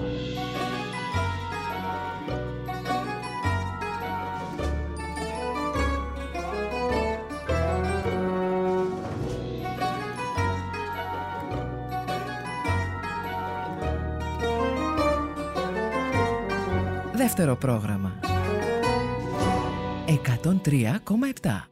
Δεύτερο πρόγραμμα 103,7.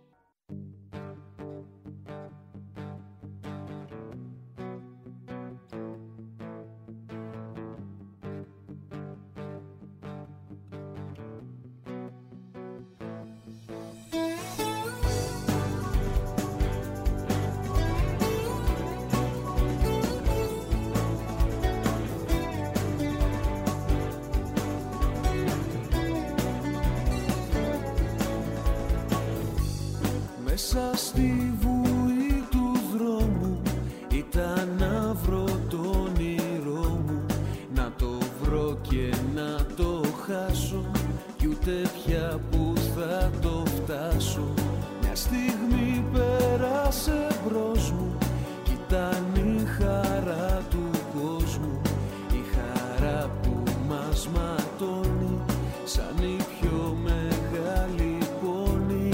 Μέσα στη βουή του δρόμου ήταν να βρω το όνειρό μου, να το βρω και να το χάσω, κι ούτε πια που θα το φτάσω. Μια στιγμή πέρασε μπρος μου κι ήταν η χαρά του κόσμου, η χαρά που μας ματώνει σαν η πιο μεγάλη πόνη.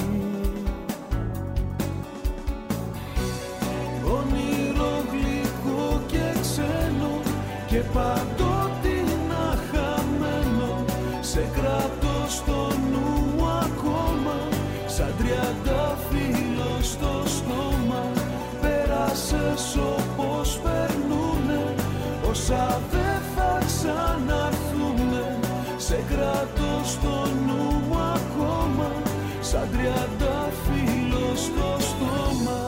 Όνειρο γλυκό και ξένο και παντότινα χαμένο, σε κρατώ στο νου ακόμα, σαν τριαντάφυλλο στο στόμα. Πέρασες όπως περνούνε όσα δεν θα ξαναρθούνε, σε κρατώ στο νου μου ακόμα, σαν τριαντάφυλλο στο στόμα.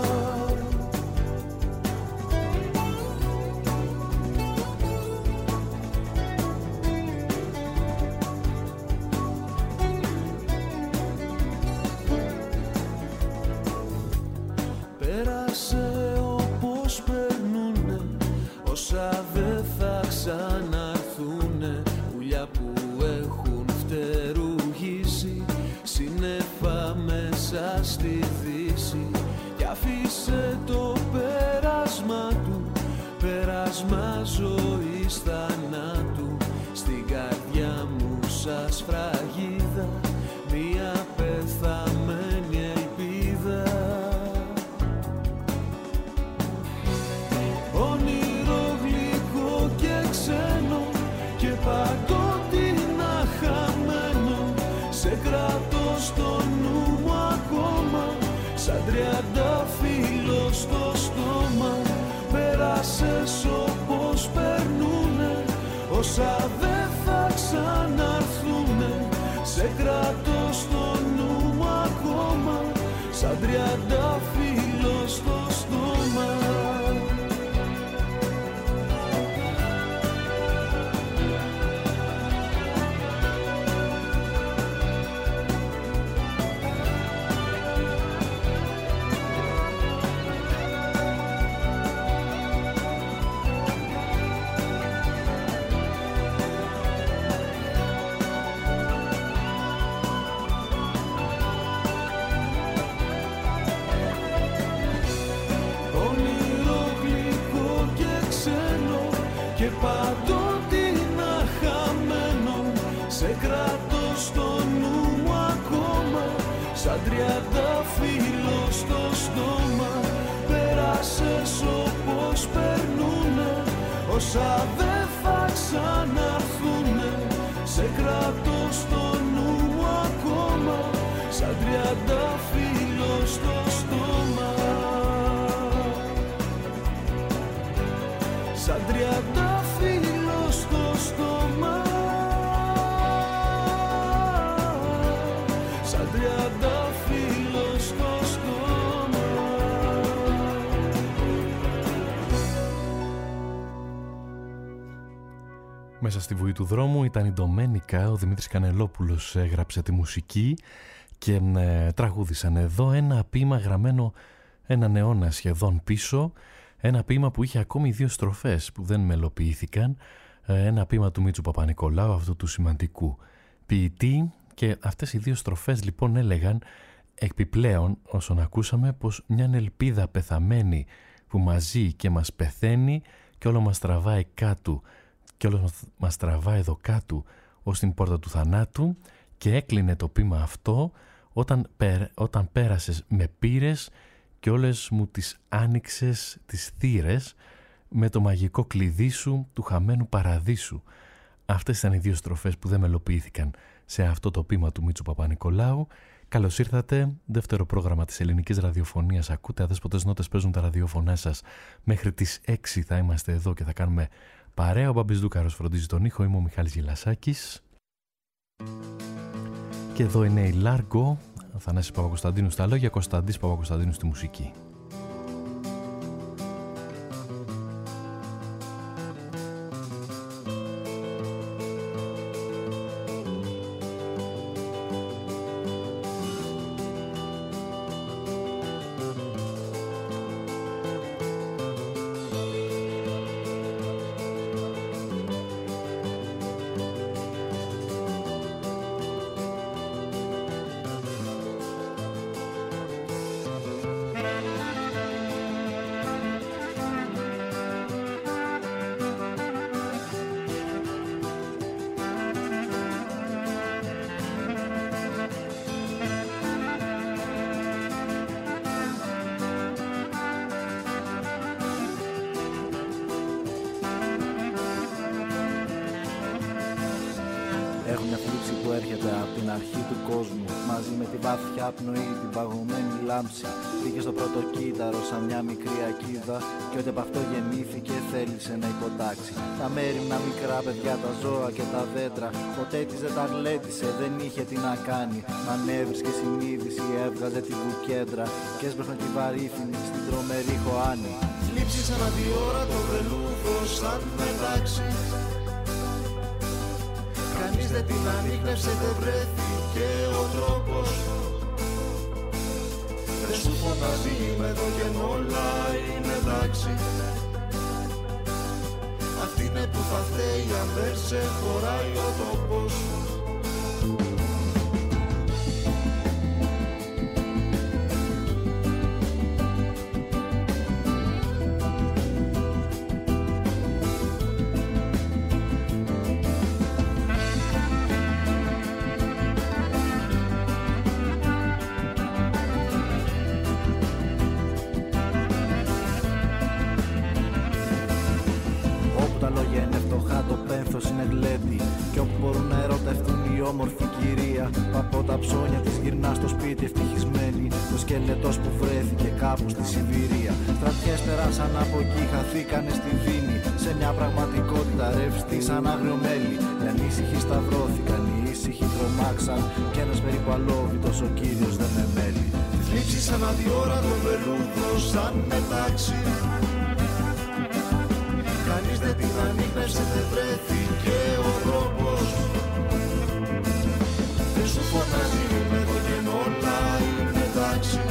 Πέρασε όπως περνούνε όσα δεν θα ξαναρθούνε, πουλιά που έχουν φτερουγήσει σύννεφα μέσα στη δύση, κι αφήσε το πέρασμα του, πέρασμα ζωής θανάτου, στην καρδιά μου σαν σφραγίδα μια πεθαμένη ελπίδα. Όνειρο γλυκό και ξένο και παντότινα χαμένο, σε κρατώ στο νου μου ακόμα, σαν τριαντάφυλλο στο στόμα. Πέρασες όπως περνούνε όσα δεν θα ξαναρθούνε, σε κρατώ στο νου μου ακόμα, σαν τριαντάφυλλο στο στόμα. Και παντότινα χαμένο, σε κρατώ στο νου μου ακόμα, σαν τριαντάφυλλο στο στόμα. Πέρασες όπως περνούνε όσα δεν θα ξαναρθούνε, σε κρατώ στο νου μου ακόμα, σαν τριαντάφυλλο στο στόμα. Σαν τριαντάφυλλο στο στόμα, σαν τριαντάφυλλο στο στόμα. Μέσα στη βουή του δρόμου ήταν η Ντομένικα, ο Δημήτρης Κανελόπουλος έγραψε τη μουσική και τραγούδησαν εδώ ένα ποίημα γραμμένο έναν αιώνα σχεδόν πίσω. Ένα ποίημα που είχε ακόμη 2 στροφές που δεν μελοποιήθηκαν. Ένα ποίημα του Μίτσου Παπα-Νικολάου, αυτού του σημαντικού ποιητή. Και αυτές οι 2 στροφές λοιπόν έλεγαν επιπλέον όσον ακούσαμε πως μια ελπίδα πεθαμένη που μας ζει και μας πεθαίνει και όλο μας τραβάει κάτω και όλος μας τραβά εδώ κάτω ως την πόρτα του θανάτου και έκλεινε το ποίημα αυτό όταν πέρασες με πήρες και όλες μου τις άνοιξες τις θύρες με το μαγικό κλειδί σου του χαμένου παραδείσου. Αυτές ήταν οι δύο στροφές που δεν μελοποιήθηκαν σε αυτό το ποίημα του Μίτσου Παπα-Νικολάου. Καλώς ήρθατε, δεύτερο πρόγραμμα της ελληνικής ραδιοφωνίας. Ακούτε αδέσποτες νότες, παίζουν τα ραδιόφωνά σας. Μέχρι τις 6 θα είμαστε εδώ και θα κάνουμε παρέα. Ο Μπαμπής Δούκαρος φροντίζει τον ήχο, είμαι ο Μιχάλης Γελασάκης. Και εδώ είναι η Λάργκο, Θανάσης Παπακοσταντίνου στα λόγια, Κωνσταντής Παπακοσταντίνου στη μουσική. Πήγε στο πρώτο κύτταρο σαν μια μικρή ακίδα και ό,τι από αυτό γεννήθηκε θέλησε να υποτάξει. Τα μέριμνα μικρά παιδιά, τα ζώα και τα δέντρα, ποτέ της δεν τα γλέντισε, δεν είχε τι να κάνει. Μα έβρισκε συνείδηση, έβγαζε τη βουκέντρα και έσπρωχνε τη βαρύθινη στην τρομερή χωάνη. Θλίψη σαν αντιόρατο βελούδο σαν μετάξι. Κανείς δεν την ανίκνευσε, δεν βρέθηκε ο τρόπος. Δεν σου φωνάζει είμαι εδώ και όλα είναι εντάξει. Αυτή είναι που θα φταίει αν δεν σε χωράει ο τόπος. Ψώνια της γυρνά στο σπίτι ευτυχισμένη. Το σκελετός που βρέθηκε κάπου στη Σιβηρία. Στρατιές περάσαν από εκεί, χαθήκανε στη Βίνη. Σε μια πραγματικότητα ρευστή σαν άγριο μέλι. Οι ανήσυχοι σταυρώθηκαν, οι ήσυχοι τρομάξαν. Κι ένας περίπου αλόβητος ο κύριος δεν με μέλει. Τη θλίψη σαν αδιόρατο βελούδο σαν μετάξι. Κανείς δεν την ανίκνευσε, δεν βρέθηκε ο τρόπος. Δεν σου φωνάζει είμαι εδώ και όλα είναι εντάξει.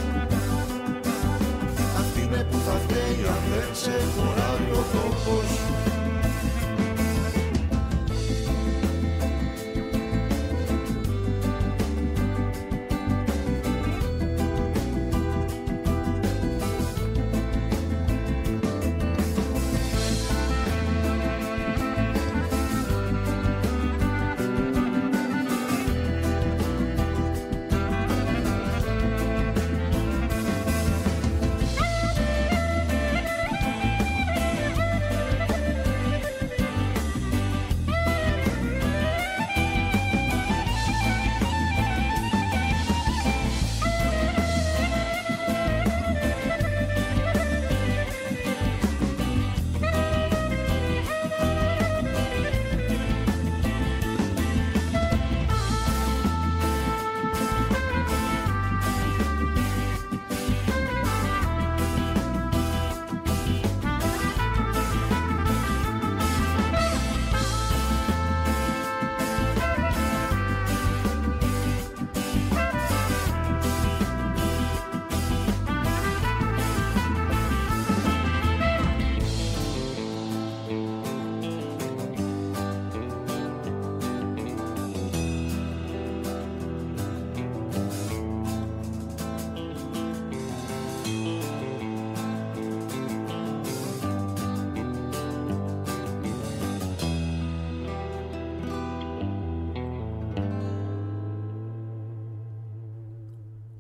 Αυτή είναι που θα φταίει αν δεν σε χωράει ο τόπος.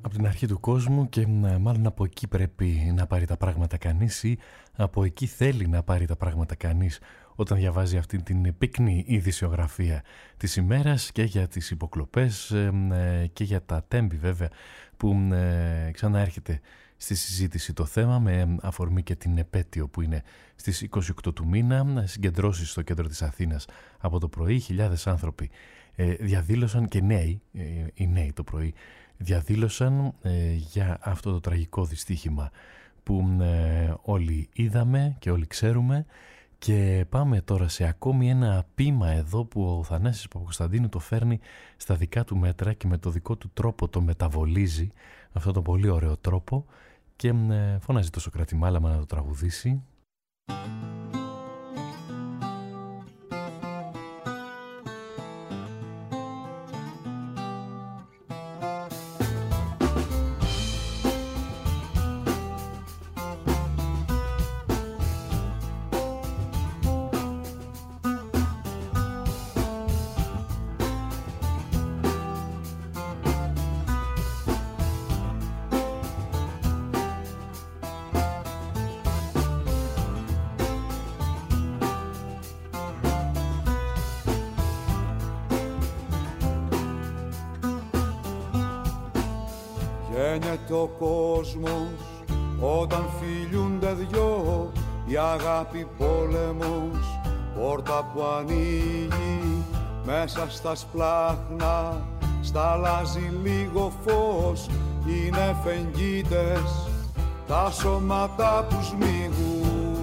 από την αρχή του κόσμου και μάλλον από εκεί πρέπει να πάρει τα πράγματα κανείς ή από εκεί θέλει να πάρει τα πράγματα κανείς όταν διαβάζει αυτή την πυκνή ειδησιογραφία της ημέρας και για τις υποκλοπές και για τα τέμπη βέβαια που ξαναέρχεται στη συζήτηση το θέμα με αφορμή και την επέτειο που είναι στις 28 του μήνα, συγκεντρώσεις στο κέντρο της Αθήνας από το πρωί. Χιλιάδες άνθρωποι διαδήλωσαν και οι νέοι το πρωί διαδήλωσαν για αυτό το τραγικό δυστύχημα που όλοι είδαμε και όλοι ξέρουμε. Και πάμε τώρα σε ακόμη ένα ποίημα εδώ που ο Θανάσης Παπακοσταντίνου το φέρνει στα δικά του μέτρα και με το δικό του τρόπο το μεταβολίζει, αυτόν τον πολύ ωραίο τρόπο, και φωνάζει το Σωκράτη Μάλαμα να το τραγουδήσει. Γένεται ο κόσμος όταν φιλιούνται δυο, η αγάπη πόλεμος, πόρτα που ανοίγει μέσα στα σπλάχνα, σταλάζει λίγο φως, είναι φεγγίτες τα σώματα που σμίγουν.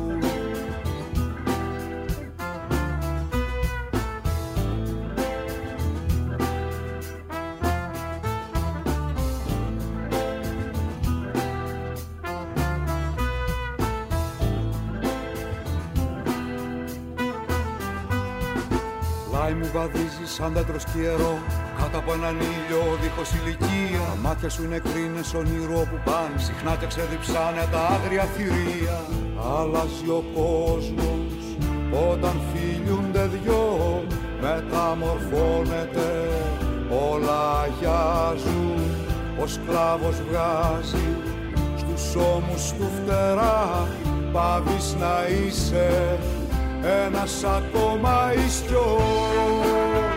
Μου βαδίζει σαν δέντρο σκιερό κάτω από έναν ήλιο δίχως ηλικία. Τα μάτια σου είναι κρίνες όνειρο που πάνε συχνά και ξεδιψάνε τα άγρια θηρία. Αλλάζει ο κόσμος όταν φιλιούνται δυο, μεταμορφώνεται, όλα αγιάζουν. Ο σκλάβος βγάζει στους ώμους του φτερά, πάβεις να είσαι ένας ακόμα ιστιός.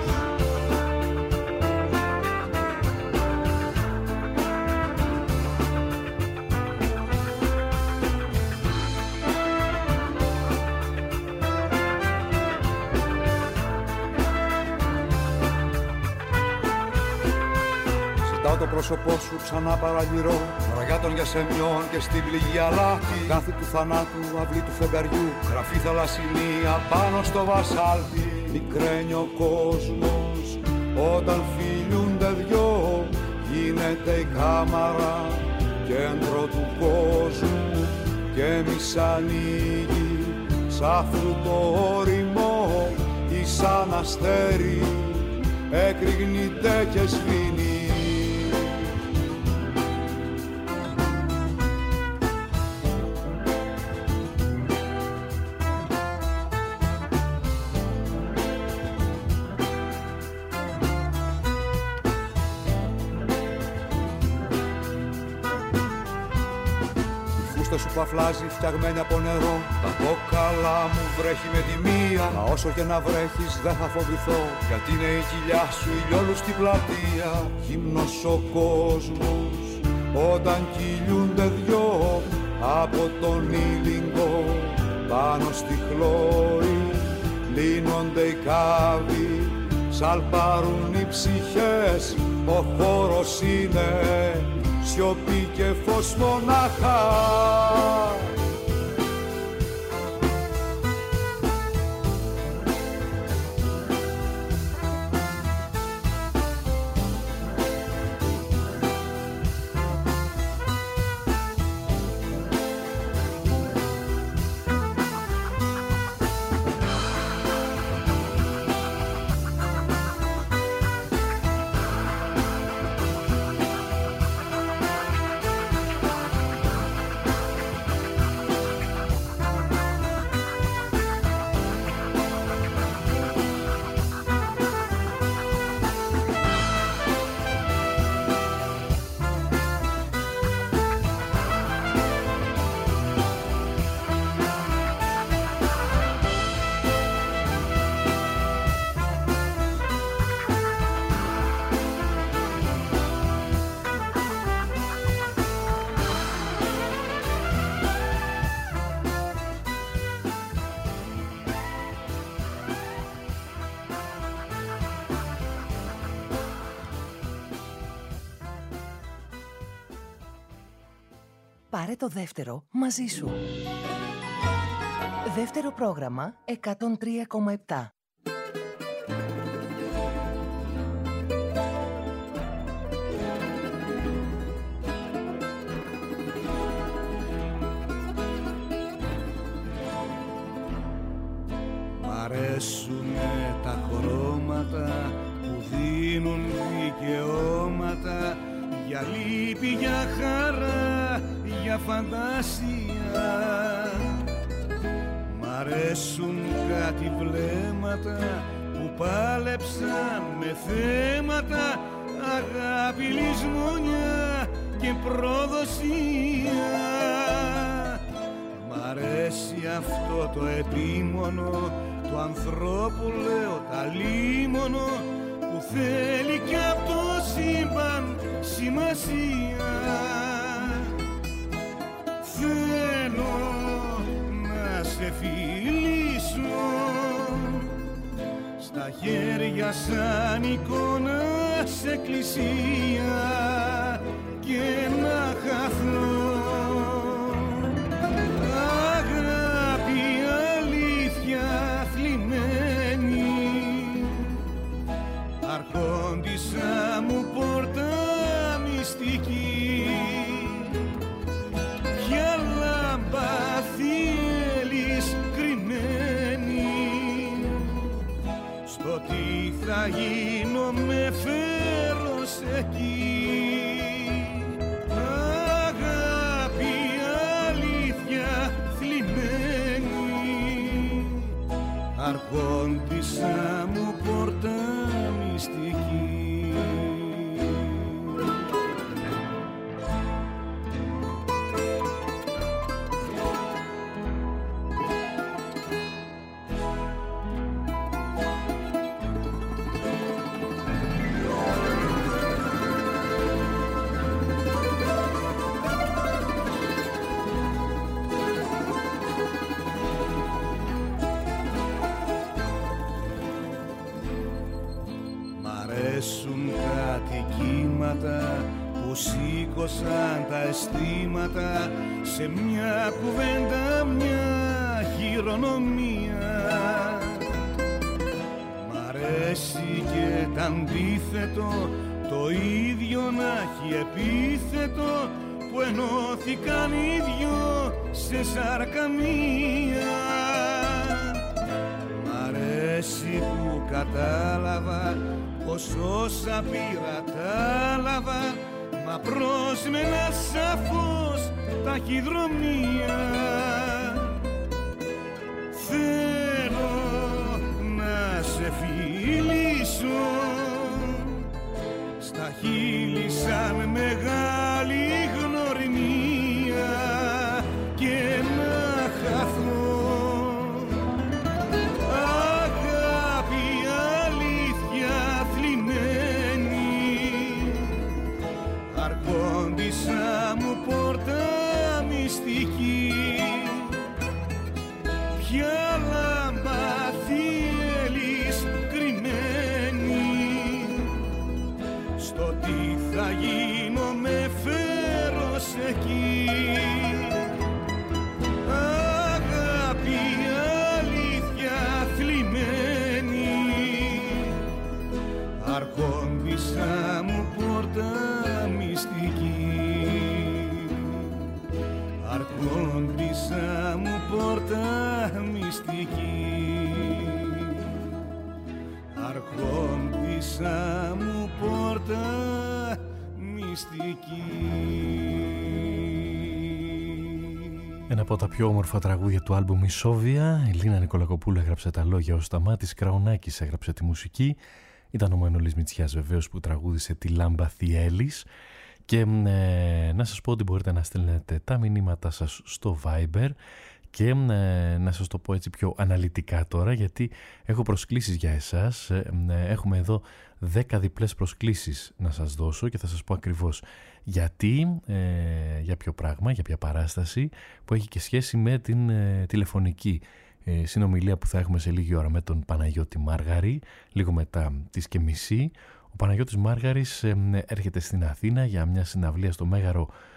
Ζητάω το πρόσωπό σου ξανά παραγυρώ, ραγιά των γιασεμιών και στην πληγή αλάτι. Γάθη του θανάτου, αυλή του φεγγαριού, γραφή θαλασσινία πάνω στο βασάλτι. Μικραίνει ο κόσμος όταν φιλιούνται δυο, γίνεται η κάμαρα κέντρο του κόσμου και εμείς ανοίγει σ' αυτού το όριμο ή σαν αστέρι εκρηγνείται και σβήνει. Σου παφλάζει φτιαγμένη από νερό, τα κόκαλα μου βρέχει με τη μία. Μα όσο και να βρέχεις δεν θα φοβηθώ, γιατί είναι η κοιλιά σου ηλιόλου στην πλατεία. Γυμνός ο κόσμος όταν κυλιούνται δυο, από τον ήλιγκο πάνω στη χλώρη λύνονται οι κάβοι, σαλπάρουν οι ψυχές. Ο χώρος είναι σιωπή και φως μονάχα. Πάρε το δεύτερο μαζί σου. Δεύτερο πρόγραμμα 103,7. Μ' αρέσουνε τα χρώματα που δίνουν δικαιώματα, για λύπη, για χαρά, για φαντασία. Μ' αρέσουν κάτι βλέμματα που πάλεψαν με θέματα, αγάπη, λησμονιά και προδοσία. Μ' αρέσει αυτό το επίμονο του ανθρώπου, λέω τα λίμωνο, που θέλει κι απ' το σύμπαν σημασία. Θέλω να σε φιλήσω, στα χέρια σαν εικόνα σε εκκλησία, και να χαθώ. Αγάπη, αλήθεια θλιμμένη, αρχόντισσα μου πόρτα μυστική, ποια λάμπα θέλεις κρυμμένη, στο τι θα γίνω με φέρος εκεί. Αγάπη, αλήθεια θλιμμένη, αρχόντισσα μου πόρτα μυστική. Αρέσουν κάτι κύματα που σήκωσαν τα αισθήματα σε μια κουβέντα, μια χειρονομία. Μ' αρέσει και τ' αντίθετο, το ίδιο να έχει επίθετο, που ενώθηκαν οι δυο σε σάρκα μία. Μ' αρέσει που κατάλαβα πως όσα πήρα τα λάβα, μα πρόσμενα σαφώς ταχυδρομεία. Θέλω να σε φιλήσω, στα χείλη σαν μεγάλη γνωριμία, και να χαθώ. Αρχόντισσα μου πόρτα μυστική, ποια λάμπα θέλεις κρυμμένη, στο τι θα γίνω με φέρος εκεί. Αγάπη, αλήθεια θλιμμένη, αρχόντισσα μου πόρτα μυστική, αρχόντισσα μου πόρτα μυστική, αρχόντισσα μου πόρτα μυστική. Ένα από τα πιο όμορφα τραγούδια του άλμπουμ η Σόβια. Η Λίνα Νικολακοπούλου έγραψε τα λόγια, ο Σταμάτης Κραουνάκης έγραψε τη μουσική. Ήταν ο Μανώλης Μητσιάς βεβαίως που τραγούδισε τη Λάμπα Θιέλης. Και να σας πω ότι μπορείτε να στέλνετε τα μηνύματα σας στο Viber, και να σας το πω έτσι πιο αναλυτικά τώρα, γιατί έχω προσκλήσεις για εσάς. Έχουμε εδώ 10 διπλές προσκλήσεις να σας δώσω και θα σας πω ακριβώς γιατί, για ποιο πράγμα, για ποια παράσταση, που έχει και σχέση με την τηλεφωνική συνομιλία που θα έχουμε σε λίγη ώρα με τον Παναγιώτη Μάργαρη, λίγο μετά τις και μισή. Ο Παναγιώτης Μάργαρης έρχεται στην Αθήνα για μια συναυλία στο Μέγαρο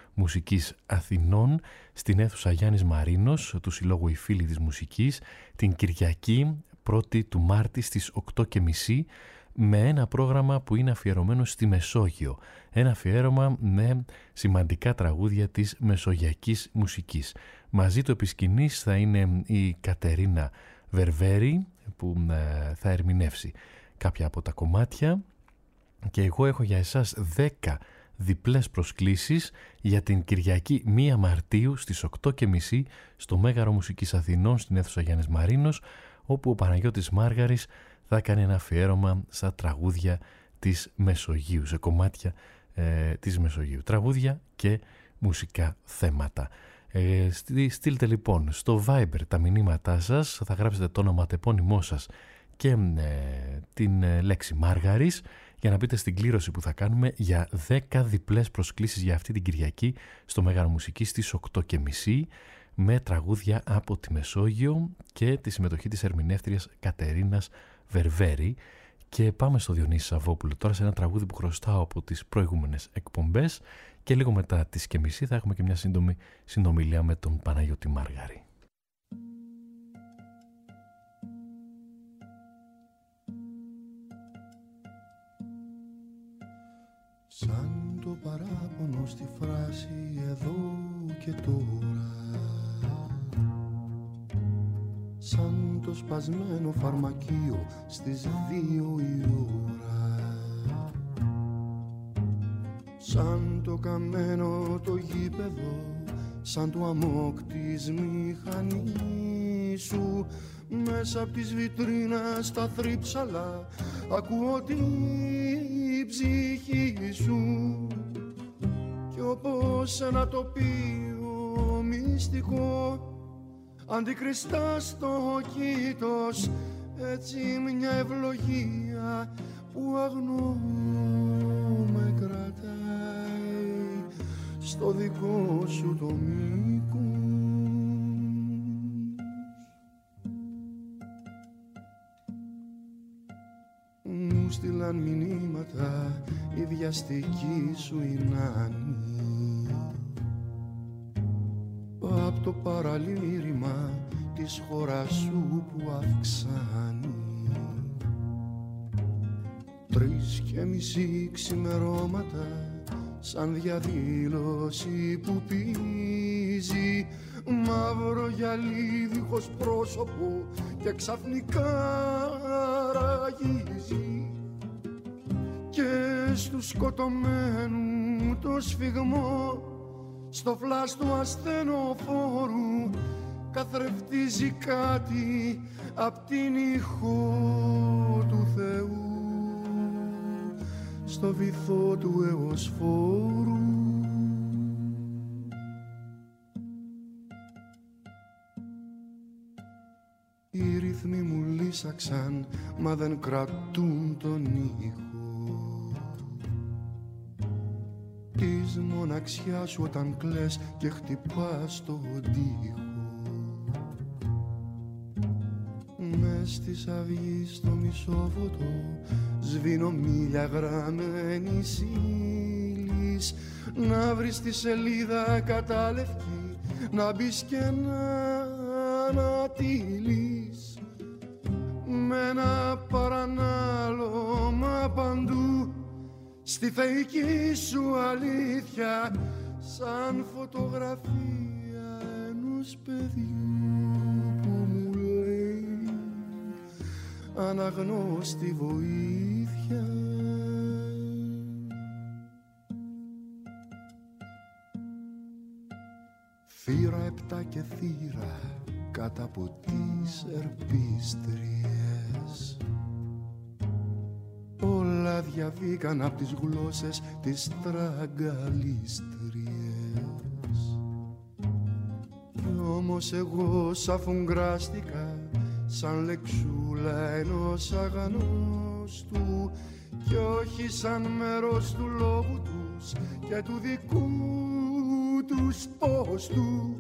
Μουσικής Αθηνών στην αίθουσα Γιάννης Μαρίνος του Συλλόγου Οι Φίλοι της Μουσικής την Κυριακή 1η του Μάρτη στις 8:30 με ένα πρόγραμμα που είναι αφιερωμένο στη Μεσόγειο. Ένα αφιέρωμα με σημαντικά τραγούδια της μεσογειακής μουσικής. Μαζί του επισκηνής θα είναι η Κατερίνα Βερβέρη που θα ερμηνεύσει κάποια από τα κομμάτια και εγώ έχω για εσάς 10 διπλές προσκλήσεις για την Κυριακή 1 Μαρτίου στις 8:30 στο Μέγαρο Μουσικής Αθηνών στην αίθουσα Γιάννης Μαρίνος, όπου ο Παναγιώτης Μάργαρης θα κάνει ένα αφιέρωμα στα τραγούδια της Μεσογείου, σε κομμάτια της Μεσογείου, τραγούδια και μουσικά θέματα. Στείλτε λοιπόν στο Viber τα μηνύματά σας, θα γράψετε το ονοματεπώνυμό σας και την λέξη Μάργαρης για να μπείτε στην κλήρωση που θα κάνουμε για 10 διπλές προσκλήσεις για αυτή την Κυριακή στο Μέγαρο Μουσικής στις 8:30 με τραγούδια από τη Μεσόγειο και τη συμμετοχή της ερμηνεύτριας Κατερίνας Βερβέρη. Και πάμε στο Διονύση Σαββόπουλο τώρα σε ένα τραγούδι που χρωστάω από τις προηγούμενες εκπομπές και λίγο μετά τις και μισή θα έχουμε και μια σύντομη συνομιλία με τον Παναγιώτη Μάργαρη. Σαν το παράπονο στη φράση εδώ και τώρα, σαν το σπασμένο φαρμακείο στις 2 η ώρα, σαν το καμένο το γήπεδο, σαν το αμόκ της μηχανής σου, μέσα απ' τις βιτρίνας τα θρύψαλα ακούω την ψυχή σου κι όπως ένα τοπίο μυστικό αντικριστά στο κήτος, έτσι μια ευλογία που αγνώ με κρατάει στο δικό σου το μήκος. Μου στείλαν μηνύματα η βιαστική σου η νάνη απ' το παραλήρημα της χώρας σου που αυξάνει. 3:30 ξημερώματα σαν διαδήλωση που πίζει, μαύρο γυαλί δίχως πρόσωπο και ξαφνικά ραγίζει και στου σκοτωμένου το σφιγμό στο φλάς του ασθενοφόρου καθρεφτίζει κάτι απ' την ηχό του Θεού στο βυθό του εωσφόρου. Οι ρυθμοί μου λύσαξαν μα δεν κρατούν τον ήχο της μοναξιάς σου όταν κλαις και χτυπάς τον τοίχο. Μες στις αυγής στο μισόβοτο σβήνω μίλια γραμμένης ύλης να βρεις τη σελίδα κατάλευκη να μπεις και να ανατείλεις με ένα παρανάλωμα παντού στη θεϊκή σου αλήθεια σαν φωτογραφία ενός παιδιού που μου λέει αναγνώστη βοήθεια. Θύρα 7 και θύρα κάτω από τις ερπίστριες όλα διαβήκαν απ' τις γλώσσες τις τραγκαλίστριες κι όμως εγώ σαφουγκράστηκα σαν λεξούλα ενός αγανόστου κι όχι σαν μέρος του λόγου τους και του δικού τους πόστου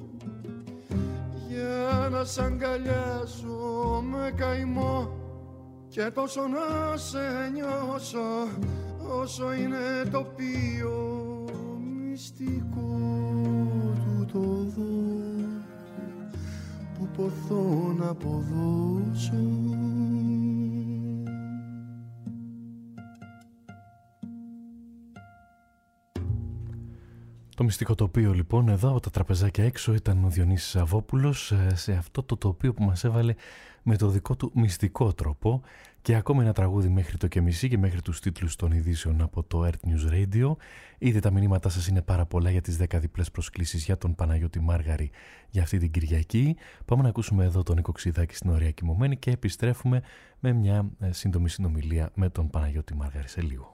για να σ' αγκαλιάσω με καημό και τόσο να σε νιώσω όσο είναι τοπίο μυστικό του το δω που ποθώ να αποδώσω. Το μυστικό τοπίο λοιπόν εδώ από τα τραπεζάκια έξω ήταν ο Διονύσης Σαββόπουλος σε αυτό το τοπίο που μας έβαλε με το δικό του μυστικό τρόπο και ακόμη ένα τραγούδι μέχρι το και μισή και μέχρι τους τίτλους των ειδήσεων από το Earth News Radio. Ήδη τα μηνύματά σας είναι πάρα πολλά για τις 10 διπλές προσκλήσεις για τον Παναγιώτη Μάργαρη για αυτή την Κυριακή. Πάμε να ακούσουμε εδώ τον Νίκο Ξηδάκη στην Ωραία Κοιμωμένη και επιστρέφουμε με μια σύντομη συνομιλία με τον Παναγιώτη Μάργαρη σε λίγο.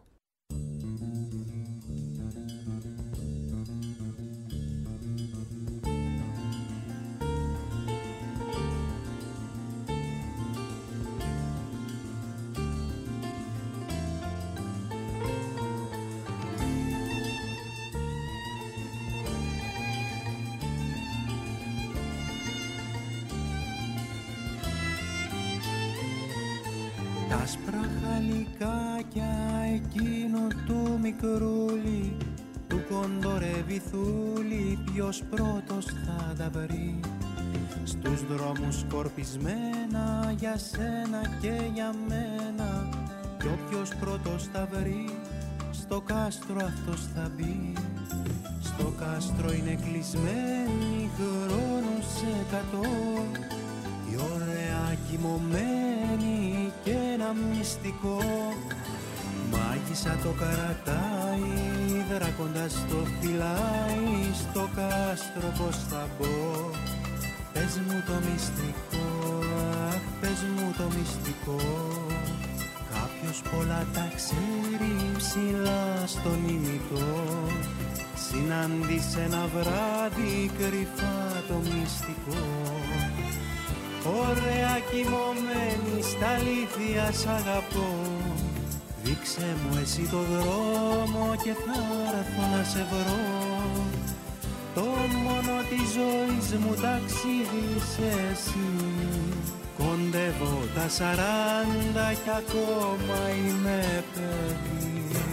Τα άσπρα χαλικάκια εκείνο του μικρούλι του κοντορεύει θούλη, ποιος πρώτος θα τα βρει στους δρόμους σκορπισμένα για σένα και για μένα κι όποιος πρώτος θα βρει στο κάστρο αυτός θα μπει. Στο κάστρο είναι κλεισμένοι χρόνους 100 η ωραία κοιμωμένη και ένα μυστικό μάγισσα το καρατάει, δράκοντας το φυλάει στο κάστρο πως θα μπω. Πες μου το μυστικό, αχ πες μου το μυστικό. Κάποιος πολλά τα ξέρει ψηλά στον ημιτό, συνάντησε ένα βράδυ κρυφά το μυστικό. Ωραία κοιμωμένη στα αλήθεια σ' αγαπώ, δείξε μου εσύ το δρόμο και θα έρθω να σε βρω. Το μόνο της ζωής μου ταξίδι είσαι εσύ, κοντεύω τα 40 κι ακόμα είμαι παιδί.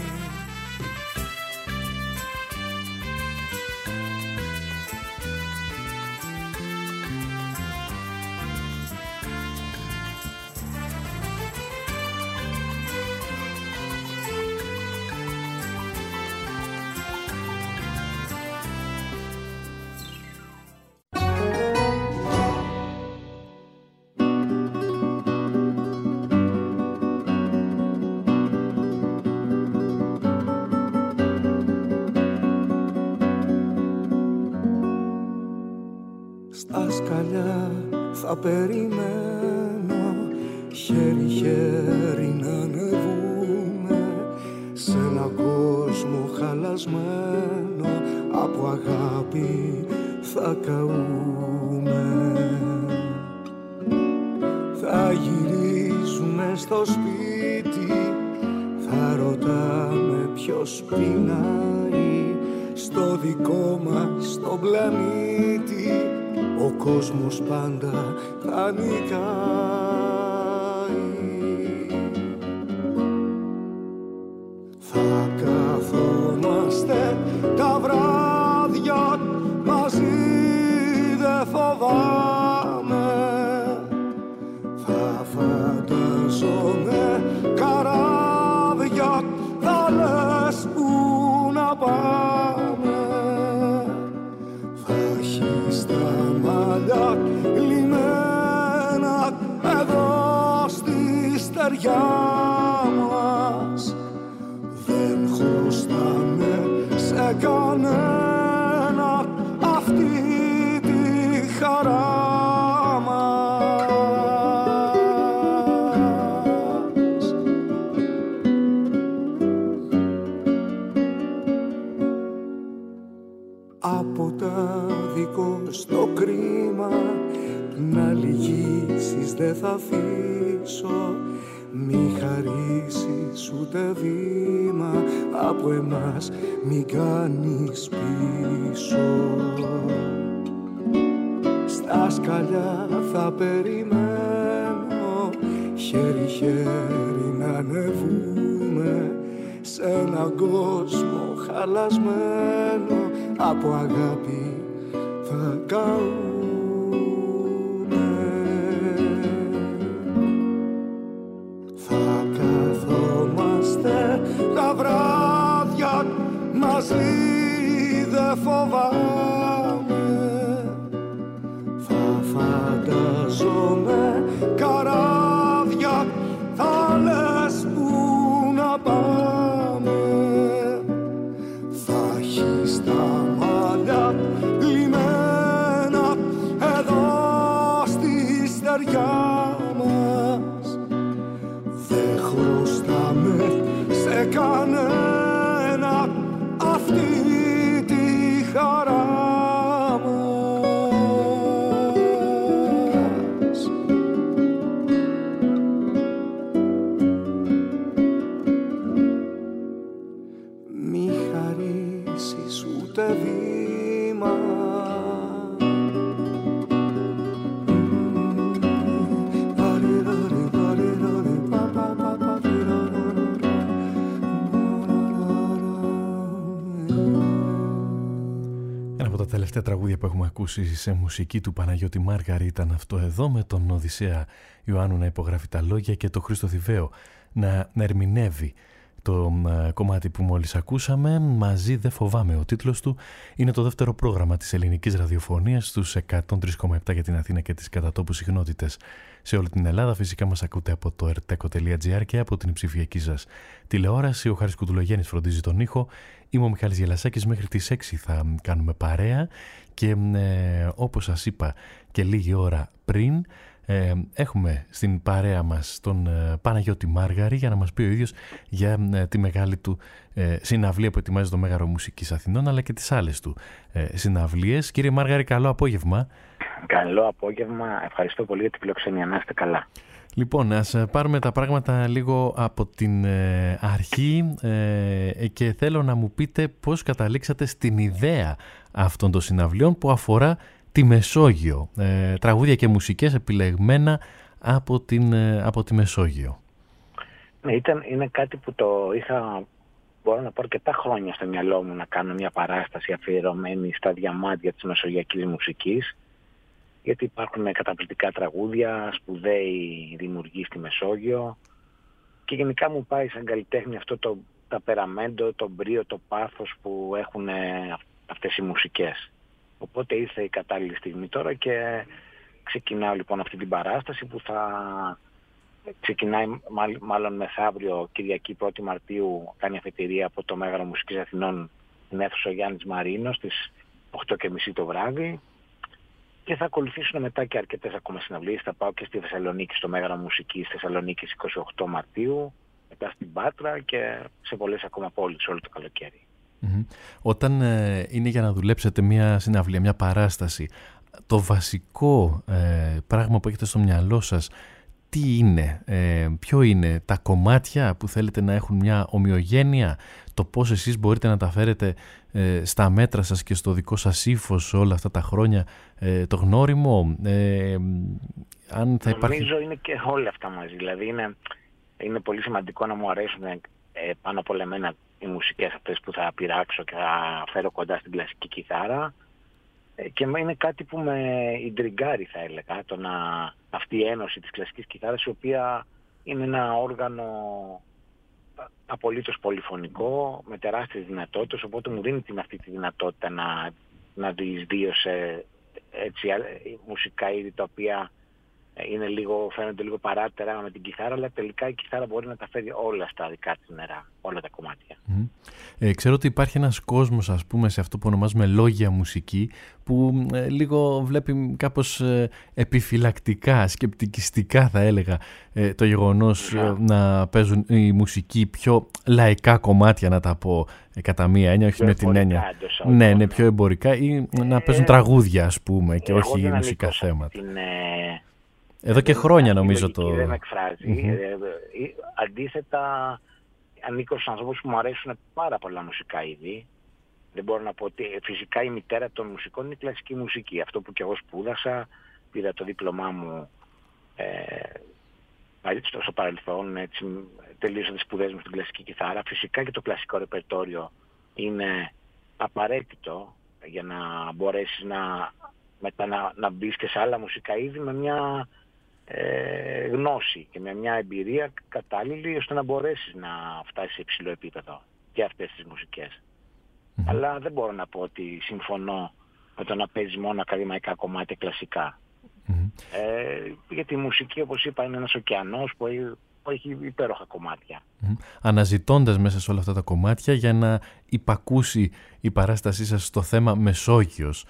Θα περιμένω χέρι-χέρι να ανεβούμε σε έναν κόσμο χαλασμένο, από αγάπη θα καούμε. Θα γυρίζουμε στο σπίτι, θα ρωτάμε ποιος πεινάει στο δικό μας το πλανήτη. Ο κόσμος πάντα θα νικάει. Θα καθόμαστε τα βράδια μαζί, δε φοβάμαι. Θα φανταζόμαι καράβια, θα λες που να πάμε. Θα έχεις τα μαλλιά λιμένα εδώ στη στεριά μας. Δεν χρωστάμε σε κανένα αυτή τη χαρά μας. Από τα δικό στο κρίμα να λυγίσεις δεν θα αφήσω. Μη χαρίσεις ούτε βήμα από εμάς, μη κάνεις πίσω. Στα σκαλιά θα περιμένω χέρι-χέρι να ανεβούμε σε έναν κόσμο χαλασμένο, από αγάπη θα καούνε. Θα καθόμαστε τα βράδια μαζί, δε φοβάμαι. Θα φανταζόμαι καράβια, θα λες που να πάμε. Θα έχεις τα μαλλιά λιμένα εδώ στη στεριά μας. Δεν χρωστάμε σε κανένα αυτή τη χαρά μας. Μη χαρίσεις ούτε βήμα, Τα τελευταία τραγούδια που έχουμε ακούσει σε μουσική του Παναγιώτη Μάργαρη ήταν αυτό εδώ, με τον Οδυσσέα Ιωάννου να υπογράφει τα λόγια και τον Χρήστο Θηβαίο να ερμηνεύει το κομμάτι που μόλις ακούσαμε. Μαζί δεν φοβάμαι ο τίτλος του. Είναι το δεύτερο πρόγραμμα της ελληνικής ραδιοφωνίας στους 103,7 για την Αθήνα και τις κατατόπου συχνότητες σε όλη την Ελλάδα. Φυσικά μας ακούτε από το erteco.gr και από την ψηφιακή σας τηλεόραση. Ο Χάρης Κουτουλογέννης φροντίζει τον ήχο. Είμαι ο Μιχάλης Γελασάκης. Μέχρι τις 6 θα κάνουμε παρέα και όπως σας είπα και λίγη ώρα πριν, έχουμε στην παρέα μας τον Παναγιώτη Μάργαρη για να μας πει ο ίδιος για τη μεγάλη του συναυλία που ετοιμάζει το Μέγαρο Μουσικής Αθηνών, αλλά και τις άλλες του συναυλίες. Κύριε Μάργαρη, καλό απόγευμα. Καλό απόγευμα. Ευχαριστώ πολύ για την φιλοξενία. Να είστε καλά. Λοιπόν, ας πάρουμε τα πράγματα λίγο από την αρχή και θέλω να μου πείτε πώς καταλήξατε στην ιδέα αυτών των συναυλιών που αφορά τη Μεσόγειο. Τραγούδια και μουσικές επιλεγμένα από τη Μεσόγειο. Ναι, είναι κάτι που το είχα, μπορώ να πω, αρκετά χρόνια στο μυαλό μου να κάνω μια παράσταση αφιερωμένη στα διαμάντια της μεσογειακής μουσικής, γιατί υπάρχουν καταπληκτικά τραγούδια, σπουδαίοι δημιουργοί στη Μεσόγειο και γενικά μου πάει σαν καλλιτέχνη αυτό το ταπεραμέντο, το μπρίο, το πάθος που έχουν αυτές οι μουσικές. Οπότε ήρθε η κατάλληλη στιγμή τώρα και ξεκινάω λοιπόν αυτή την παράσταση που θα ξεκινάει μάλλον μεθαύριο, Κυριακή 1η Μαρτίου, κάνει αφετηρία από το Μέγαρο Μουσικής Αθηνών, στην αίθουσα Γιάννης Μαρίνος, στις 8:30 το βράδυ. Και θα ακολουθήσουν μετά και αρκετές ακόμα συναυλίες. Θα πάω και στη Θεσσαλονίκη, στο Μέγαρο Μουσικής Θεσσαλονίκης 28 Μαρτίου, μετά στην Πάτρα και σε πολλές ακόμα πόλεις όλο το καλοκαίρι. Όταν είναι για να δουλέψετε μια συναυλία, μια παράσταση, το βασικό πράγμα που έχετε στο μυαλό σας, τι είναι, ποιο είναι, τα κομμάτια που θέλετε να έχουν μια ομοιογένεια, το πώς εσείς μπορείτε να τα φέρετε στα μέτρα σας και στο δικό σας ύφος όλα αυτά τα χρόνια, το γνώριμο, αν θα υπάρχει... Νομίζω είναι και όλα αυτά μαζί, δηλαδή είναι πολύ σημαντικό να μου αρέσουν πάνω από όλα εμένα οι μουσικές αυτές που θα πειράξω και θα φέρω κοντά στην κλασική κιθάρα, και είναι κάτι που με ιντριγκάρει, θα έλεγα, αυτή η ένωση της κλασικής κιθάρας, η οποία είναι ένα όργανο απολύτως πολυφωνικό με τεράστιες δυνατότητες, οπότε μου δίνει αυτή τη δυνατότητα να διεισδύω σε μουσικά είδη τα οποία φαίνονται λίγο παράτερα με την κιθάρα, αλλά τελικά η κιθάρα μπορεί να τα φέρει όλα στα δικά της νερά, όλα τα κομμάτια. Ξέρω ότι υπάρχει ένας κόσμος, ας πούμε, σε αυτό που ονομάζουμε λόγια μουσική, που λίγο βλέπει κάπως επιφυλακτικά, σκεπτικιστικά θα έλεγα, το γεγονός να παίζουν η μουσική πιο λαϊκά κομμάτια, να τα πω κατά μία έννοια, όχι με την έννοια. Ναι, πιο εμπορικά, ή να παίζουν τραγούδια, ας πούμε, και όχι μουσικά θέματα. Εδώ και χρόνια νομίζω το... Δεν με εκφράζει. Αντίθετα, ανήκω στους ανθρώπους που μου αρέσουν πάρα πολλά μουσικά είδη. Δεν μπορώ να πω ότι φυσικά η μητέρα των μουσικών είναι η κλασική μουσική. Αυτό που και εγώ σπούδασα, πήρα το δίπλωμά μου στο παρελθόν, τελείωσα τις σπουδές μου στην κλασική κιθάρα. Φυσικά και το κλασικό ρεπερτόριο είναι απαραίτητο για να μπορέσεις μετά να μπεις και σε άλλα μουσικά είδη με μια γνώση και με μια εμπειρία κατάλληλη ώστε να μπορέσεις να φτάσεις σε υψηλό επίπεδο και αυτές τις μουσικές. Αλλά δεν μπορώ να πω ότι συμφωνώ με το να παίζεις μόνο ακαδημαϊκά κομμάτια κλασικά. Γιατί η μουσική, όπως είπα, είναι ένας ωκεανός που έχει υπέροχα κομμάτια. Αναζητώντας μέσα σε όλα αυτά τα κομμάτια για να υπακούσει η παράστασή σας στο θέμα Μεσόγειος,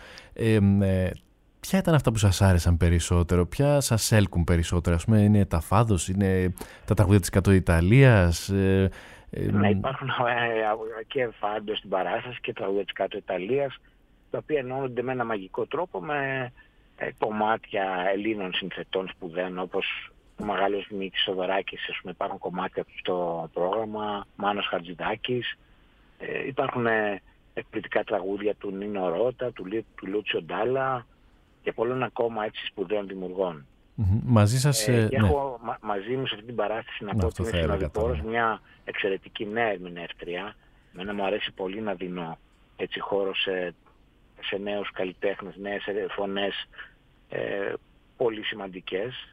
ποια ήταν αυτά που σας άρεσαν περισσότερο, ποια σας έλκουν περισσότερο? Ας πούμε, είναι τα φάδος, είναι τα τραγούδια της Κατώ Ιταλίας? Να υπάρχουν και φάντο στην παράσταση και τραγούδια της Κάτω Ιταλίας, τα οποία ενώνονται με ένα μαγικό τρόπο με κομμάτια Ελλήνων συνθετών σπουδαίων, όπως ο Μεγάλος Δημήτρης Θοδωράκης, ας πούμε, υπάρχουν κομμάτια στο πρόγραμμα, Μάνος Χατζηδάκης, υπάρχουν εκπληκτικά τραγούδια του Νίνο Ρώτα, του Λούτσιο Ντάλα και πολλών ακόμα έτσι σπουδαίων δημιουργών. Μαζί σας... και έχω μαζί μου σε αυτή την παράσταση να πω ότι είναι συνοδοιπόρος μια εξαιρετική νέα ερμηνεύτρια. Εμένα μου αρέσει πολύ να δίνω έτσι χώρο σε νέους καλλιτέχνες, νέες φωνές πολύ σημαντικές.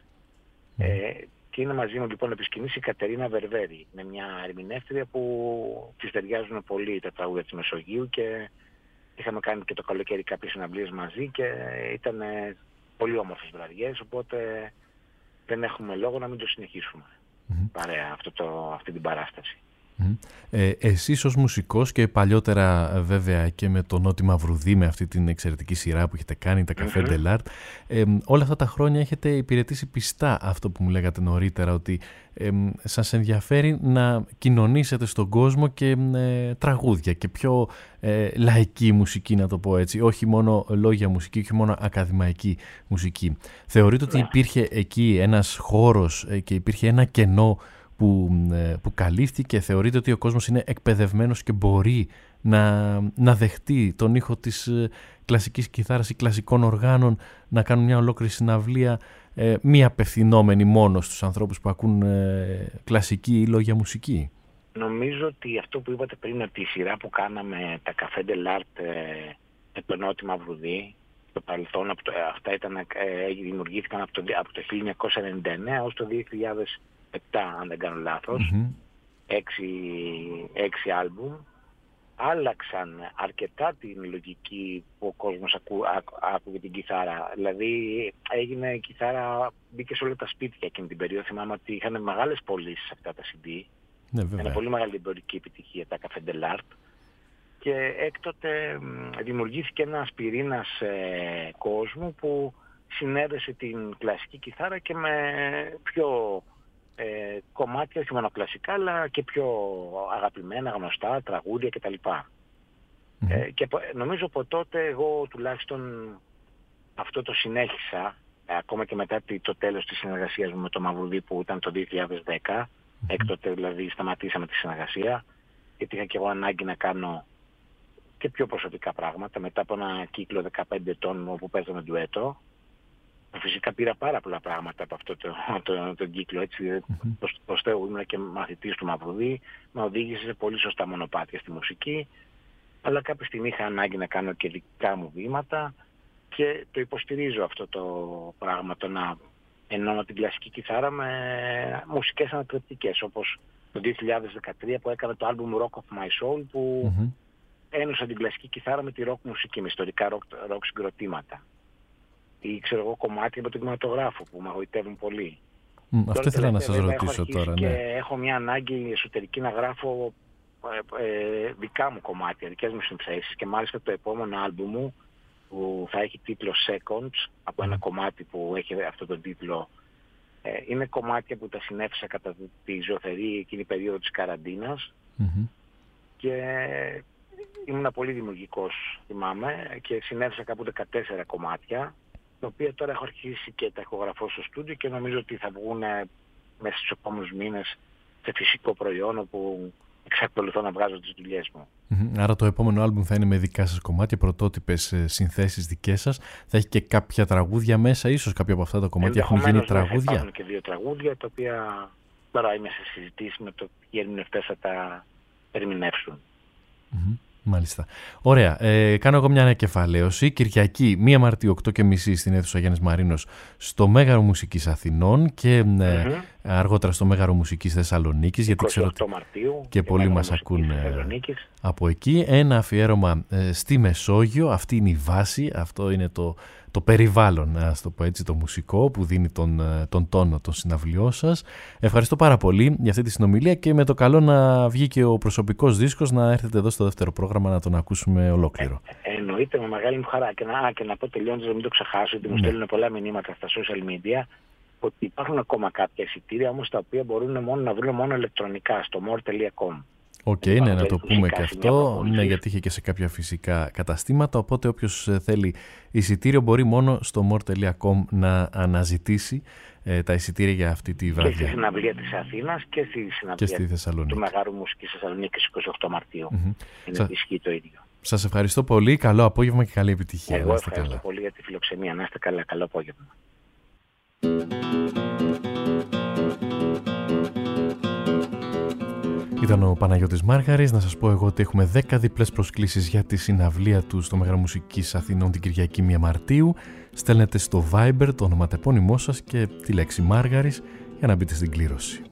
Και είναι μαζί μου λοιπόν επί σκηνής η Κατερίνα Βερβέρη. Είναι μια ερμηνεύτρια που της ταιριάζουν πολύ τα τραγούδια της Μεσογείου και είχαμε κάνει και το καλοκαίρι κάποιες συναυλίες μαζί και ήταν πολύ όμορφες βραδιές, οπότε δεν έχουμε λόγο να μην το συνεχίσουμε παρέα αυτή την παράσταση. Εσείς ως μουσικός και παλιότερα βέβαια και με το Νότι Μαυρουδί, με αυτή την εξαιρετική σειρά που έχετε κάνει, τα Café de l'Art, όλα αυτά τα χρόνια έχετε υπηρετήσει πιστά αυτό που μου λέγατε νωρίτερα, ότι σας ενδιαφέρει να κοινωνήσετε στον κόσμο και τραγούδια και πιο λαϊκή μουσική, να το πω έτσι, όχι μόνο λόγια μουσική, όχι μόνο ακαδημαϊκή μουσική. Θεωρείτε ότι υπήρχε εκεί ένας χώρος και υπήρχε ένα κενό που καλύφθηκε? Θεωρείτε ότι ο κόσμος είναι εκπαιδευμένος και μπορεί να δεχτεί τον ήχο της κλασικής κιθάρας ή κλασικών οργάνων, να κάνουν μια ολόκληρη συναυλία μη απευθυνόμενη μόνο στους ανθρώπους που ακούν κλασική ή λόγια μουσική? Νομίζω ότι αυτό που είπατε πριν, ότι η σειρά που κάναμε, τα Café de l'Art, το Νότι Μαυρουδί, το παρελθόν, αυτά δημιουργήθηκαν από το 1999 ως το 2007, αν δεν κάνω λάθος, 6 άλμπουμ, άλλαξαν αρκετά την λογική που ο κόσμος άκουγε την κιθάρα. Δηλαδή έγινε η κιθάρα, μπήκε σε όλα τα σπίτια εκείνη την περίοδο. Θυμάμαι ότι είχαν μεγάλες πωλήσεις αυτά τα CD. Ένα πολύ μεγάλη εμπορική επιτυχία τα Café de l'Art. Και έκτοτε δημιουργήθηκε ένας πυρήνας κόσμου που συνέδεσε την κλασική κιθάρα και με πιο κομμάτια, όχι μόνο κλασικά, αλλά και πιο αγαπημένα, γνωστά, τραγούδια κτλ. Και νομίζω από τότε εγώ τουλάχιστον αυτό το συνέχισα, ακόμα και μετά το τέλος της συνεργασίας μου με το Μαυρουδί που ήταν το 2010, έκτοτε δηλαδή σταματήσαμε τη συνεργασία, γιατί είχα και εγώ ανάγκη να κάνω και πιο προσωπικά πράγματα μετά από ένα κύκλο 15 ετών όπου παίζαμε ντουέτο. Φυσικά πήρα πάρα πολλά πράγματα από αυτό τον κύκλο, έτσι, προς Θεού ήμουν και μαθητής του Μαυρουδί, με οδήγησε σε πολύ σωστά μονοπάτια στη μουσική, αλλά κάποια στιγμή είχα ανάγκη να κάνω και δικά μου βήματα και το υποστηρίζω αυτό το πράγμα, το να ενώνω την κλασική κιθάρα με μουσικές ανατρεπτικές, όπως το 2013 που έκανα το άλμπουμ Rock of My Soul, που ένωσα την κλασική κιθάρα με τη rock μουσική, με ιστορικά rock συγκροτήματα. Ή ξέρω εγώ κομμάτια με τον κινηματογράφο που με αγωγητεύουν πολύ. Αυτό ήθελα να σας ρωτήσω τώρα. Και έχω μια ανάγκη εσωτερική να γράφω δικά μου κομμάτια, δικές μου συνθέσεις, και μάλιστα το επόμενο άλμπουμ μου που θα έχει τίτλο Seconds, από ένα κομμάτι που έχει αυτό τον τίτλο, είναι κομμάτια που τα συνέφησα κατά τη ζωφερή εκείνη περίοδο της καραντίνας και ήμουν πολύ δημιουργικός, θυμάμαι, και συνέφησα κάπου 14 κομμάτια, τα οποία τώρα έχω αρχίσει και τα ηχογραφώ στο στούντιο και νομίζω ότι θα βγουν μέσα στους επόμενους μήνες σε φυσικό προϊόν, όπου εξακολουθώ να βγάζω τις δουλειές μου. Άρα το επόμενο άλμπουμ θα είναι με δικά σας κομμάτια, πρωτότυπες συνθέσεις δικές σας. Θα έχει και κάποια τραγούδια μέσα, ίσως κάποια από αυτά τα κομμάτια έχουν γίνει τραγούδια. Υπάρχουν και 2 τραγούδια, τα οποία τώρα είμαι σε συζητήσεις με το ποιοι ερμηνευτές θα τα ερμηνεύσουν. Μάλιστα. Ωραία. Κάνω εγώ μια ανακεφαλαίωση. Κυριακή 1 Μαρτίου 8:30 στην αίθουσα Γιάννης Μαρίνος στο Μέγαρο Μουσικής Αθηνών και αργότερα στο Μέγαρο Μουσικής Θεσσαλονίκης, γιατί ξέρω ότι και πολλοί μας ακούν από εκεί. Ένα αφιέρωμα στη Μεσόγειο. Αυτή είναι η βάση, αυτό είναι το περιβάλλον, ας το πω έτσι, το μουσικό που δίνει τον τόνο των συναυλιών σας. Ευχαριστώ πάρα πολύ για αυτή τη συνομιλία και με το καλό να βγει και ο προσωπικός δίσκος, να έρθετε εδώ στο δεύτερο πρόγραμμα να τον ακούσουμε ολόκληρο. Εννοείται, με μεγάλη μου χαρά. Και να πω τελειώνοντας, να μην το ξεχάσω, ότι μου στέλνουν πολλά μηνύματα στα social media, ότι υπάρχουν ακόμα κάποια εισιτήρια, όμως τα οποία μπορούν να βρουν μόνο ηλεκτρονικά στο more.com. Οκ, ναι, να το πούμε και αυτό, ναι, γιατί είχε και σε κάποια φυσικά καταστήματα, οπότε όποιος θέλει εισιτήριο μπορεί μόνο στο more.com να αναζητήσει τα εισιτήρια για αυτή τη βραδιά. Και στη συναυλία της Αθήνας και στη συναυλία του Μεγάρου Μουσικής Θεσσαλονίκης 28 Μαρτίου. Είναι ισχύει το ίδιο. Σας ευχαριστώ πολύ, καλό απόγευμα και καλή επιτυχία. Εγώ ευχαριστώ πολύ για τη φιλοξενία, να είστε καλά, καλό απόγευμα. Ήταν ο Παναγιώτης Μάργαρης. Να σας πω εγώ ότι έχουμε 10 διπλές προσκλήσεις για τη συναυλία του στο Μέγαρο Μουσικής Αθηνών την Κυριακή 1 Μαρτίου. Στέλνετε στο Viber το ονοματεπώνυμό σας και τη λέξη Μάργαρης για να μπείτε στην κλήρωση.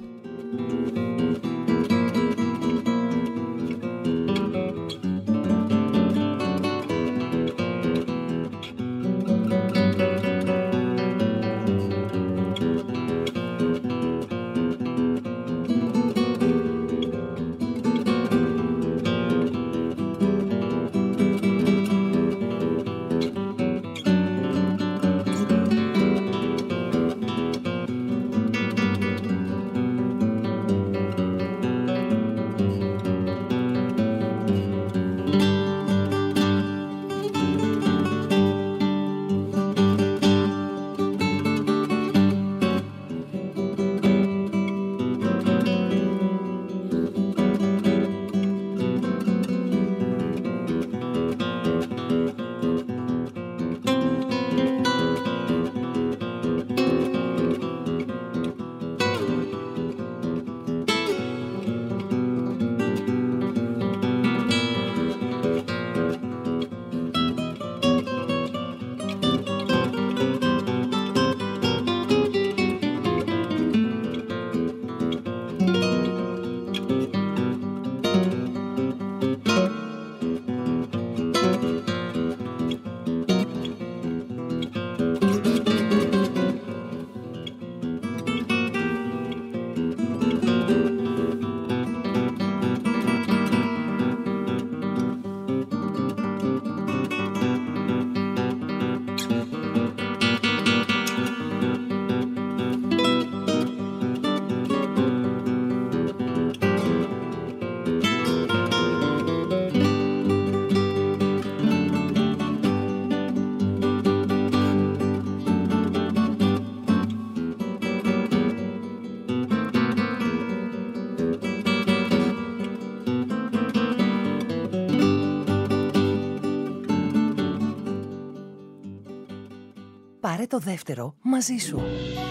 Πάρε το δεύτερο μαζί σου.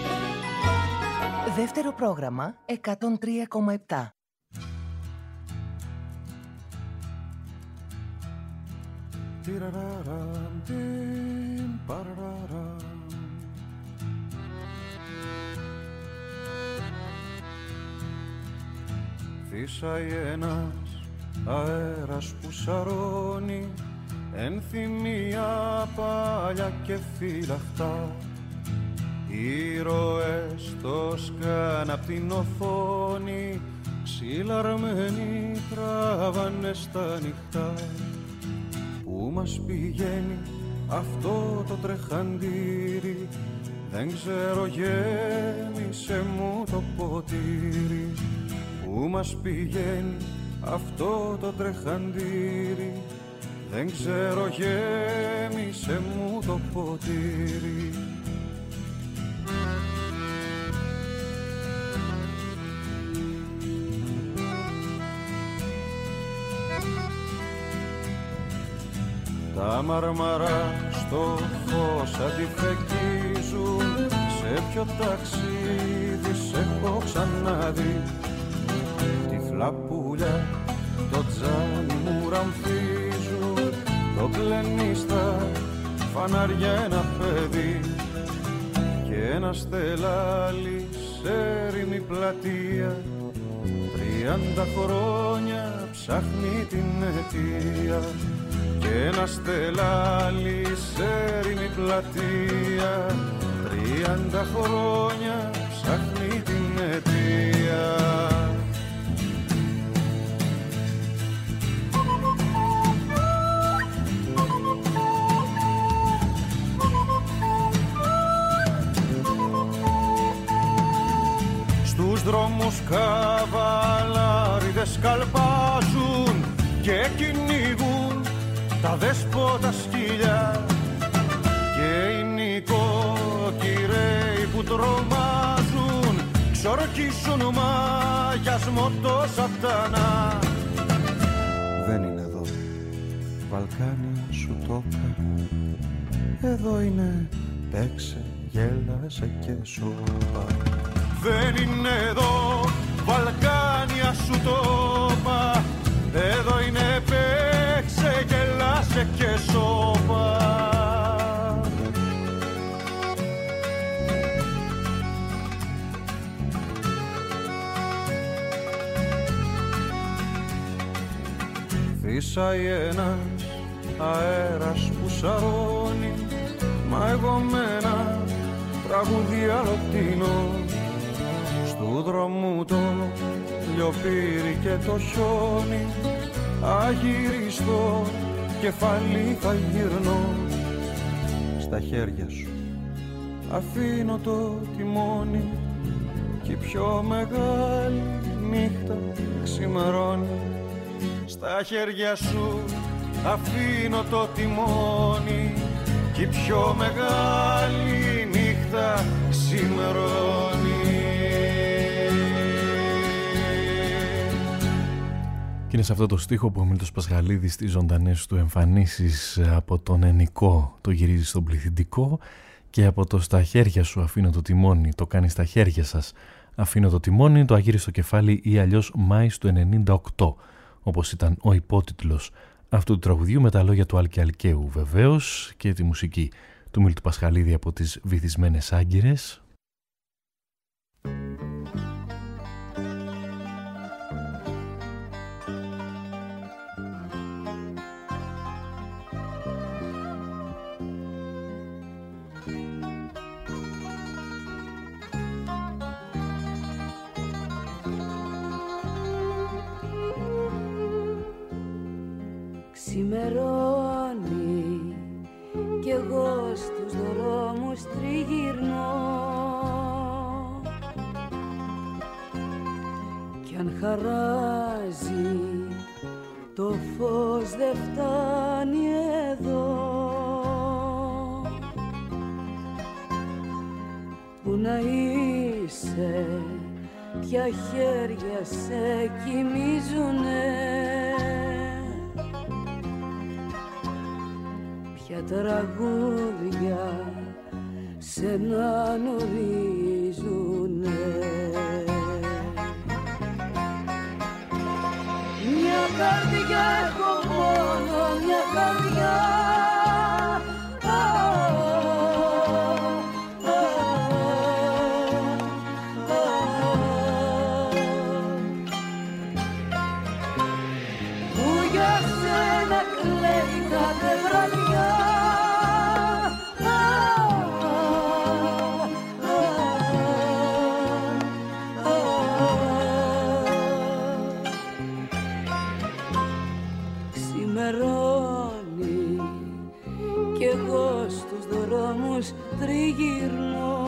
Δεύτερο πρόγραμμα 103,7. Φύσαει ένας αέρας που σαρώνει ενθυμία παλιά και φυλαχτά. Ήρωες το σκάν απ' την οθόνη, ξυλαρμένοι τράβανε στα νυχτά. Πού μας πηγαίνει αυτό το τρεχαντήρι, δεν ξέρω, γέμισε μου το ποτήρι. Πού μας πηγαίνει αυτό το τρεχαντήρι, δεν ξέρω, γέμισε μου το ποτήρι. Τα μαρμαρά στο φως αντιφεκίζουν, σε ποιο ταξίδι σε έχω ξαναδεί. Τη φλαπούλια το τζάνι μου ραμφεί, ελενίστα, φανάρια ένα παιδί και ένα στελάλι σε έρημη πλατεία. 30 χρόνια ψάχνει την αιτία και ένα στελάλι σε έρημη πλατεία. 30 χρόνια ψάχνει την αιτία. Στους δρόμους καβαλάριδες καλπάζουν και κυνηγούν τα δέσποτα σκυλιά και οι νοικοκυρέοι που τρομάζουν ξορκίσουν μαγιασμό το σατανά. Δεν είναι εδώ Βαλκάνια σου το είπα, εδώ είναι παίξε, γέλασε και σώπα. Δεν είναι εδώ Βαλκάνια σου το είπα, εδώ είναι παίξε, γελάσε και σώπα. Φύσαει ένας αέρας που σαρώνει, μα εγώ με ένα τραγούδι αλλοτινό. Στου δρόμου το λιοπύρι και το χιόνι, αγυριστό κεφάλι θα γυρνώ. Στα χέρια σου αφήνω το τιμόνι κι η πιο μεγάλη νύχτα ξημερώνει. Στα χέρια σου αφήνω το τιμόνι κι η πιο μεγάλη νύχτα ξημερώνει. Και είναι σε αυτό το στίχο που ο Μίλτος Πασχαλίδης στις ζωντανές του εμφανίσεις από τον ενικό το γυρίζει στον πληθυντικό και από το «Στα χέρια σου αφήνω το τιμόνι» το κάνει «Στα χέρια σας αφήνω το τιμόνι», το αγύριστο κεφάλι ή αλλιώς Μάης του 98, όπως ήταν ο υπότιτλος αυτού του τραγουδιού, με τα λόγια του Άλκη Αλκαίου βεβαίως και τη μουσική του Μίλτου Πασχαλίδη από τις Βυθισμένες Άγκυρες. Ξημερώνει κι εγώ στους δρόμους τριγυρνώ κι αν χαράζει το φως δεν φτάνει εδώ. Πού να είσαι, ποια χέρια σε κοιμίζουνε, ποια τραγούδια σε να νορίζουνε. Μια καρδιά έχω μόνο, μια καρδιά που για σένα κλαίει κάθε βραδιά. Ξημερώνει κι εγώ στους δρόμους τριγυρνώ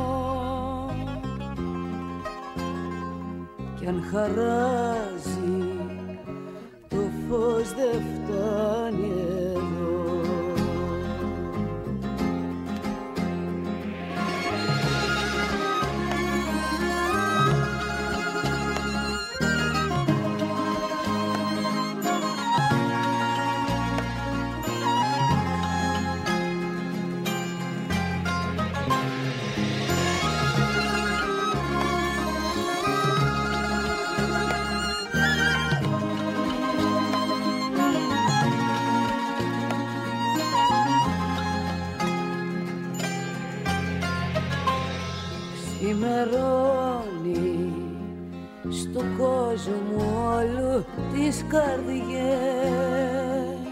κι αν χαράζει το φως δεν φτάνει εδώ. τις καρδιές.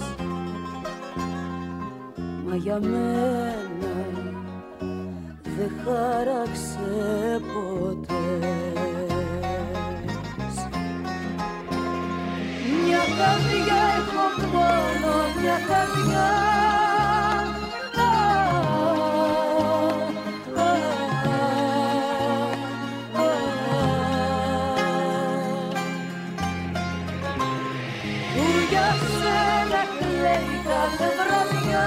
Μα για μένα δεν χάραξε ποτέ. Μια καρδιά έχω μόνο, μια καρδιά. Που για σένα κλαίει κάθε βραδιά.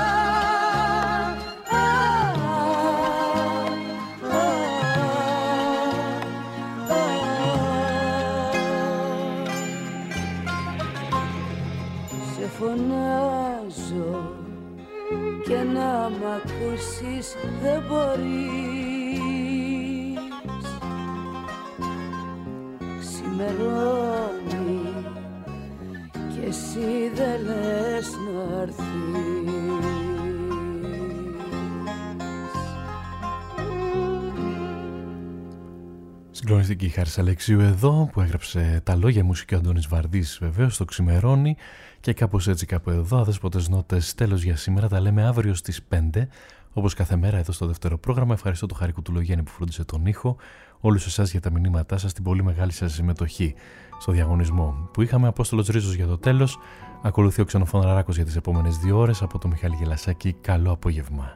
Φωνάζω και να μ' ακούσεις δεν μπορείς. Ξημερώνει κι εσύ δεν λες να'ρθείς. Συγκλονιστική Χάρης Αλεξίου εδώ, που έγραψε τα λόγια μουσική ο Αντώνης Βαρδής, βεβαίως το Ξημερώνει. Και κάπως έτσι, κάπου εδώ, αδέσποτες νότες, τέλος για σήμερα. Τα λέμε αύριο στις 5, όπως κάθε μέρα εδώ στο δεύτερο πρόγραμμα. Ευχαριστώ τον Χάρη Κουτουλογέννη που φρόντισε τον ήχο, όλους εσάς για τα μηνύματά σας, την πολύ μεγάλη σας συμμετοχή στο διαγωνισμό που είχαμε. Απόστολος Ρίζος για το τέλος. Ακολουθεί ο Ξενοφωναράκος για τις επόμενες 2 ώρες. Από το Μιχάλη Γελασάκη, καλό απόγευμα.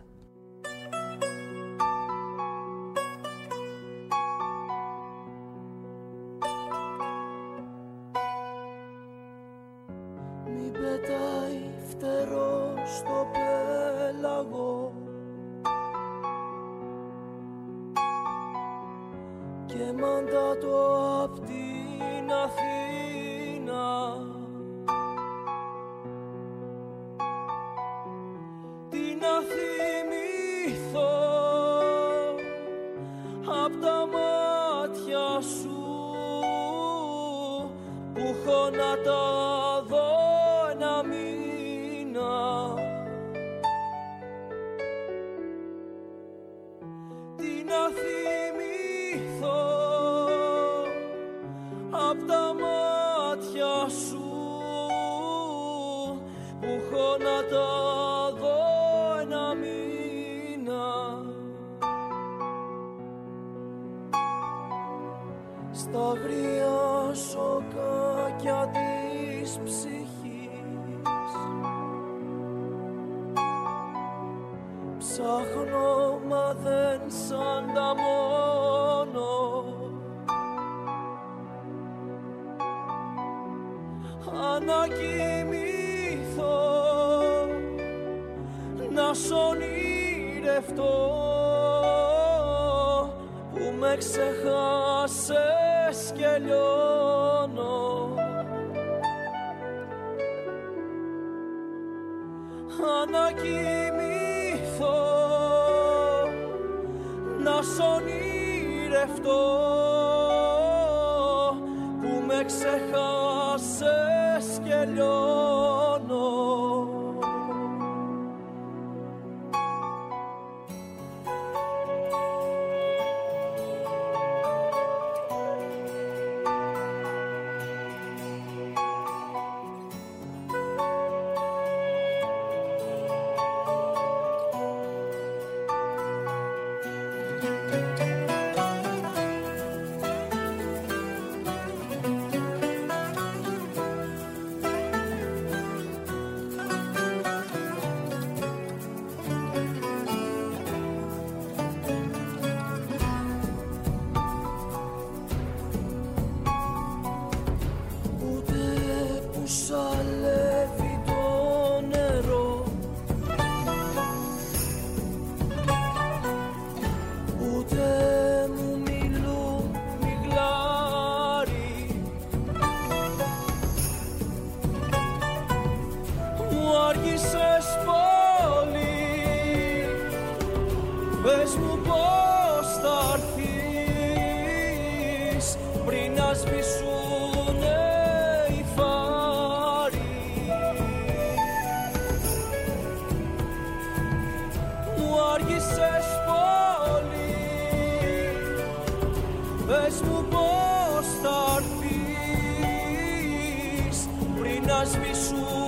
Πες μου πώς θα έρθεις πριν να σβησούνε οι φάροι. να σβήσουν